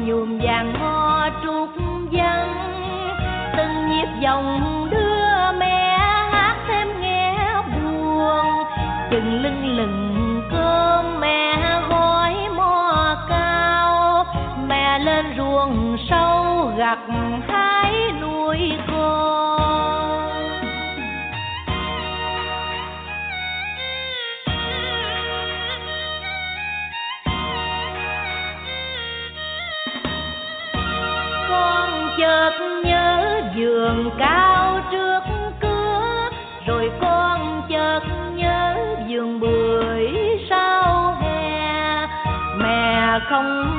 nhuộm vàng hoa trúc vắng, từng nhịp dòng đưa mẹ hát thêm nghe buồn. Chừng lưng lừng cơm mẹ gói mò cao, mẹ lên ruộng sâu gặt hái nuôi con. Con chợt nhớ vườn cao trước cửa, rồi con chợt nhớ vườn bưởi sau hè. Mẹ không